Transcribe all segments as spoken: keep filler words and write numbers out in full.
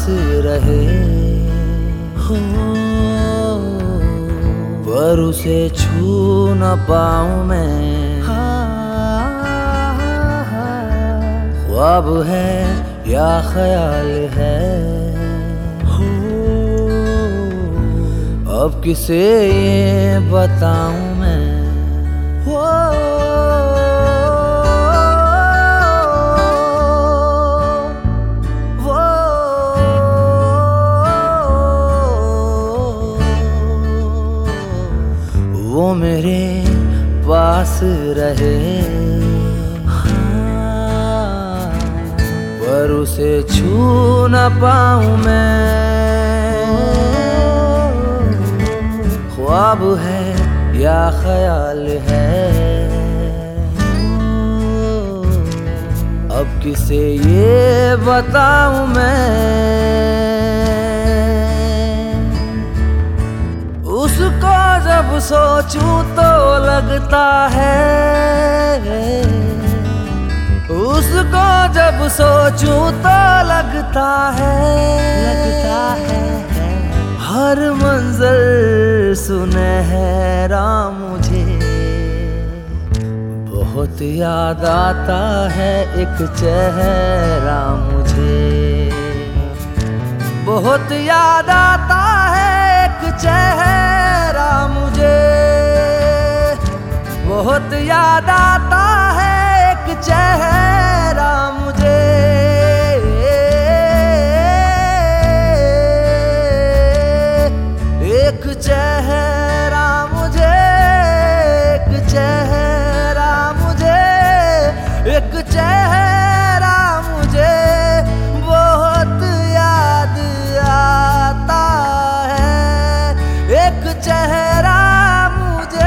रहे हो, पर उसे छू न पाऊं मैं। ख्वाब है या ख्याल है हो, अब किसे ये बताऊं मैं। हो वो मेरे पास रहे, हाँ, पर उसे छू न पाऊं मैं। ख्वाब है या ख्याल है, अब किसे ये बताऊं मैं। उसको जब सोचूं तो लगता है, उसको जब सोचूं तो लगता है, लगता है हर मंजर सुनहरा मुझे। बहुत याद आता है एक चेहरा मुझे, बहुत याद आता है एक चेहरा मुझे, बहुत याद आता है एक चेहरा मुझे। एक चेहरा मुझे, एक चेहरा मुझे, एक चेहरा मुझे बहुत याद आता है। एक चेहरा मुझे,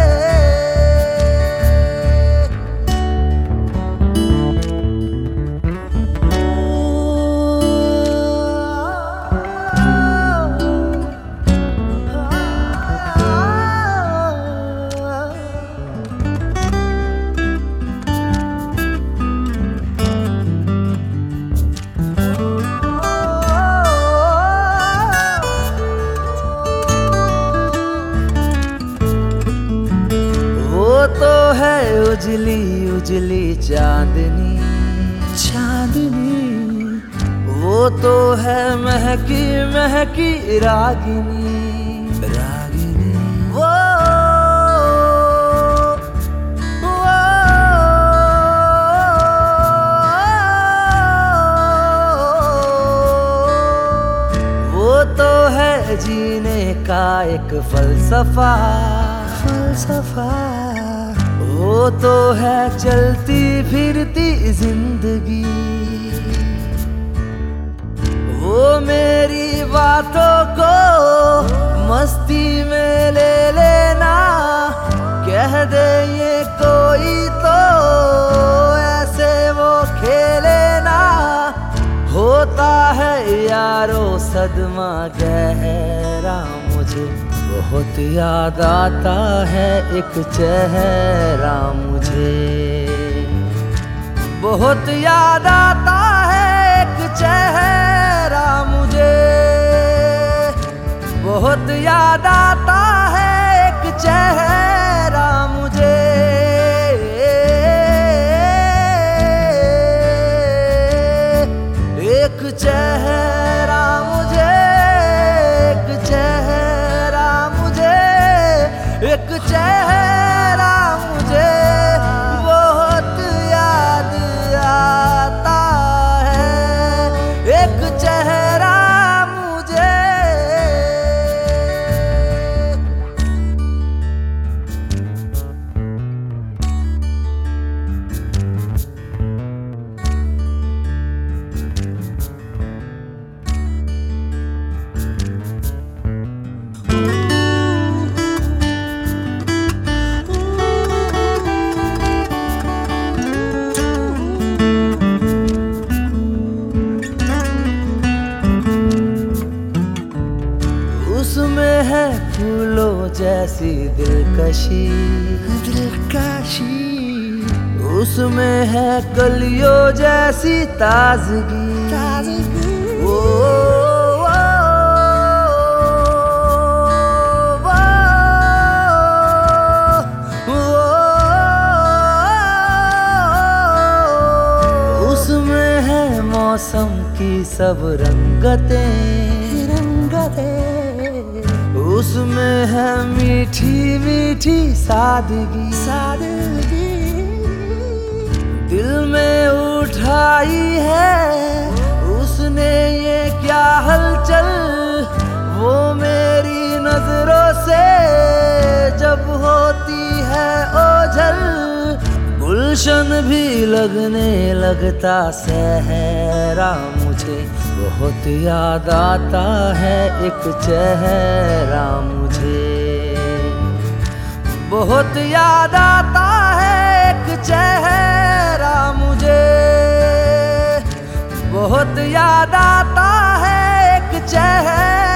तो है उजली उजली चांदनी, चांदनी। वो तो है महकी महकी रागिनी, रागिनी। वो, वो, वो तो है जीने का एक फलसफा, फलसफा। वो तो है चलती फिरती जिंदगी, वो मेरी बातों को मस्ती में ले लेना। कह दे ये कोई तो ऐसे वो खेलेना। होता है यारो सदमा गहरा मुझे, बहुत याद आता है एक चेहरा मुझे, बहुत याद आता है एक चेहरा मुझे, बहुत याद आता है एक चेहरा मुझे। एक चेहरा मुझे, एक चेहरा मुझे, एक चेहरा मुझे बहुत याद आता है। एक चेहरा मुझे, उसमें है फूलों जैसी दिलकशी, दिलकशी। उसमें है कलियों जैसी ताजगी, ताजगी। ओ सब रंगतें रंगतें, उसमें है मीठी मीठी सादगी सादगी, दिल में उठाई है उसने ये क्या हलचल, वो मेरी नजरों से जब होती है ओझल, गुलशन भी लगने लगता सहरा मुझे, बहुत याद आता है एक चेहरा मुझे, बहुत याद आता है एक चेहरा मुझे, बहुत याद आता है एक चेहरा